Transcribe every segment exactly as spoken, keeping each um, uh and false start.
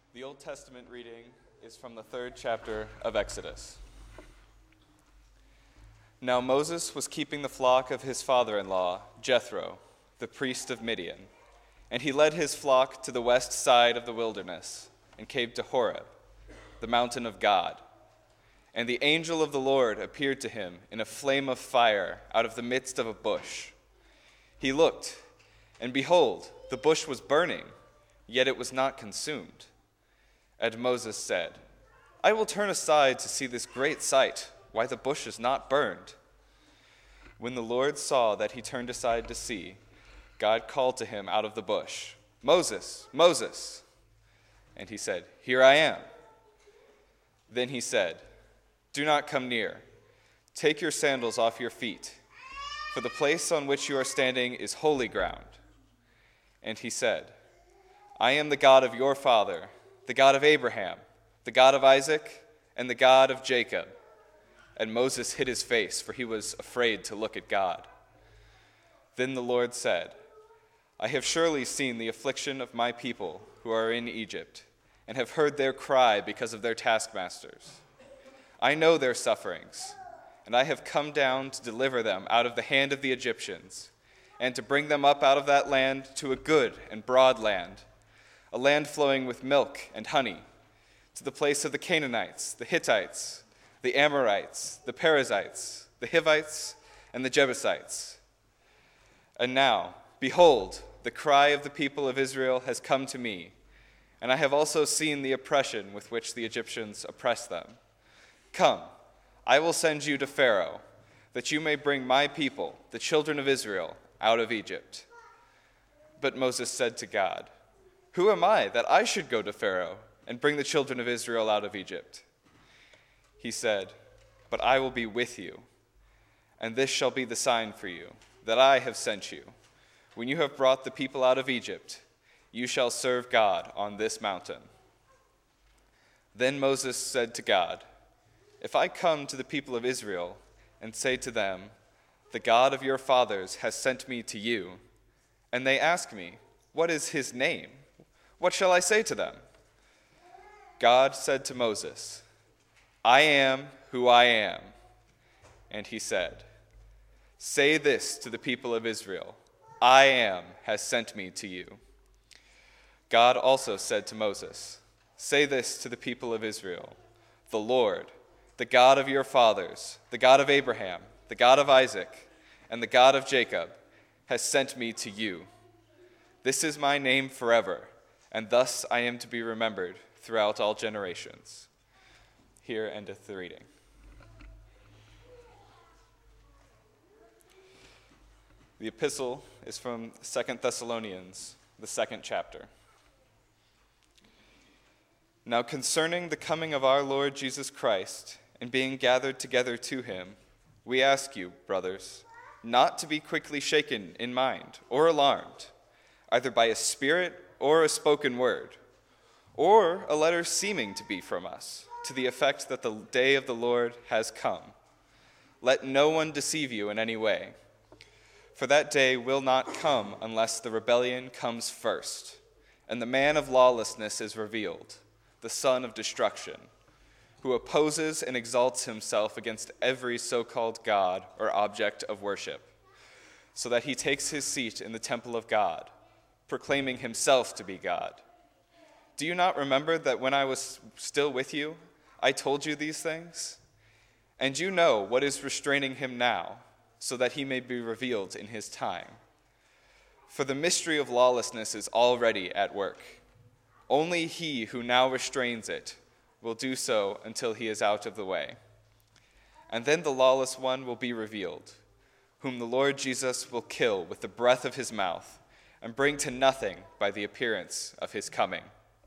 The Old Testament reading is from the third chapter of Exodus. Now Moses was keeping the flock of his father-in-law, Jethro, the priest of Midian, and he led his flock to the west side of the wilderness and came to Horeb, the mountain of God. And the angel of the Lord appeared to him in a flame of fire out of the midst of a bush. He looked, and behold, the bush was burning, yet it was not consumed. And Moses said, I will turn aside to see this great sight, why the bush is not burned. When the Lord saw that he turned aside to see, God called to him out of the bush, Moses, Moses. And he said, Here I am. Then he said, Do not come near. Take your sandals off your feet, for the place on which you are standing is holy ground. And he said, I am the God of your father, the God of Abraham, the God of Isaac, and the God of Jacob. And Moses hid his face, for he was afraid to look at God. Then the Lord said, I have surely seen the affliction of my people who are in Egypt, and have heard their cry because of their taskmasters. I know their sufferings, and I have come down to deliver them out of the hand of the Egyptians, and to bring them up out of that land to a good and broad land, a land flowing with milk and honey, to the place of the Canaanites, the Hittites, the Amorites, the Perizzites, the Hivites, and the Jebusites. And now, behold, the cry of the people of Israel has come to me, and I have also seen the oppression with which the Egyptians oppress them. Come, I will send you to Pharaoh, that you may bring my people, the children of Israel, out of Egypt. But Moses said to God, Who am I that I should go to Pharaoh and bring the children of Israel out of Egypt? He said, But I will be with you, and this shall be the sign for you, that I have sent you. When you have brought the people out of Egypt, you shall serve God on this mountain. Then Moses said to God, If I come to the people of Israel and say to them, The God of your fathers has sent me to you, and they ask me, What is his name? What shall I say to them? God said to Moses, I am who I am. And he said, Say this to the people of Israel, I am has sent me to you. God also said to Moses, Say this to the people of Israel, The Lord, the God of your fathers, the God of Abraham, the God of Isaac, and the God of Jacob, has sent me to you. This is my name forever, and thus I am to be remembered throughout all generations. Here endeth the reading. The epistle is from Second Thessalonians, the second chapter. Now concerning the coming of our Lord Jesus Christ and being gathered together to him, we ask you, brothers, not to be quickly shaken in mind or alarmed, either by a spirit or a spoken word, or a letter seeming to be from us, to the effect that the day of the Lord has come. Let no one deceive you in any way, for that day will not come unless the rebellion comes first, and the man of lawlessness is revealed, the son of destruction, who opposes and exalts himself against every so-called God or object of worship, so that he takes his seat in the temple of God, proclaiming himself to be God. Do you not remember that when I was still with you, I told you these things? And you know what is restraining him now, so that he may be revealed in his time. For the mystery of lawlessness is already at work. Only he who now restrains it will do so until he is out of the way. And then the lawless one will be revealed, whom the Lord Jesus will kill with the breath of his mouth and bring to nothing by the appearance of his coming.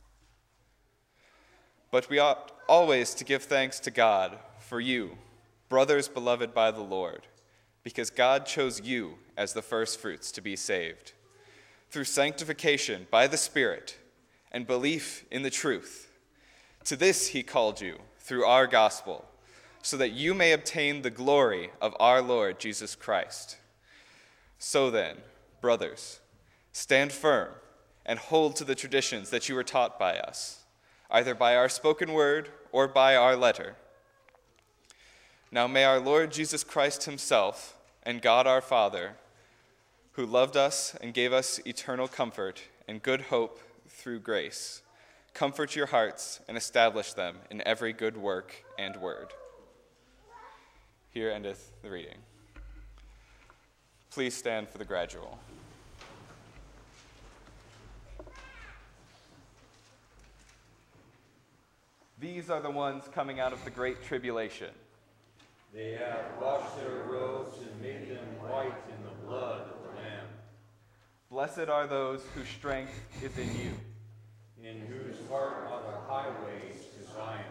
But we ought always to give thanks to God for you, brothers beloved by the Lord, because God chose you as the firstfruits to be saved, through sanctification by the Spirit and belief in the truth. To this he called you through our gospel, so that you may obtain the glory of our Lord Jesus Christ. So then, brothers, stand firm and hold to the traditions that you were taught by us, either by our spoken word or by our letter. Now may our Lord Jesus Christ himself and God our Father, who loved us and gave us eternal comfort and good hope through grace, comfort your hearts and establish them in every good work and word. Here endeth the reading. Please stand for the gradual. These are the ones coming out of the great tribulation. They have washed their robes and made them white in the blood of the Lamb. Blessed are those whose strength is in you, in whose heart are the highways to Zion.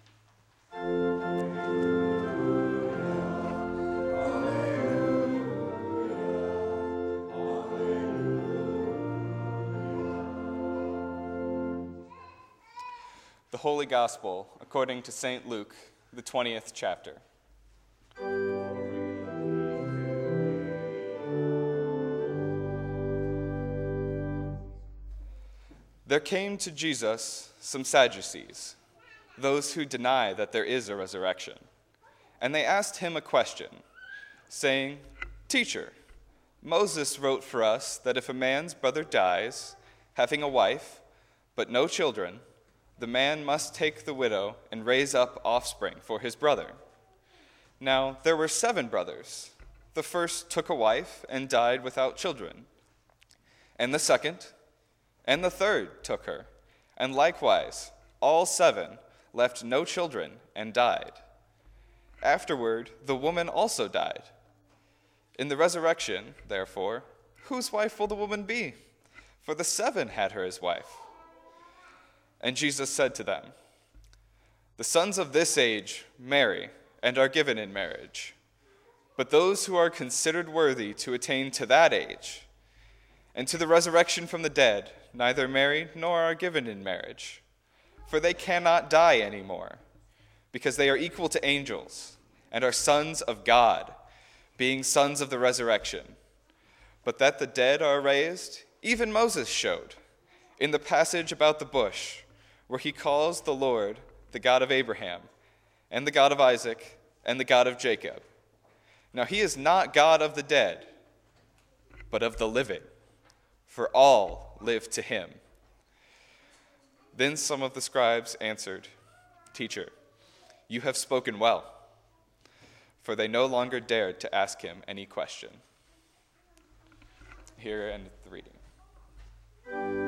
The Holy Gospel according to Saint Luke, the twentieth chapter. There came to Jesus some Sadducees, those who deny that there is a resurrection. And they asked him a question, saying, "Teacher, Moses wrote for us that if a man's brother dies, having a wife, but no children, the man must take the widow and raise up offspring for his brother. Now there were seven brothers. The first took a wife and died without children. And the second and the third took her, and likewise all seven left no children and died. Afterward, the woman also died. In the resurrection, therefore, whose wife will the woman be? For the seven had her as wife." And Jesus said to them, "The sons of this age marry and are given in marriage. But those who are considered worthy to attain to that age and to the resurrection from the dead neither marry nor are given in marriage, for they cannot die anymore, because they are equal to angels and are sons of God, being sons of the resurrection. But that the dead are raised, even Moses showed in the passage about the bush, where he calls the Lord the God of Abraham, and the God of Isaac, and the God of Jacob. Now he is not God of the dead, but of the living, for all live to him." Then some of the scribes answered, "Teacher, you have spoken well." For they no longer dared to ask him any question. Here endeth the reading.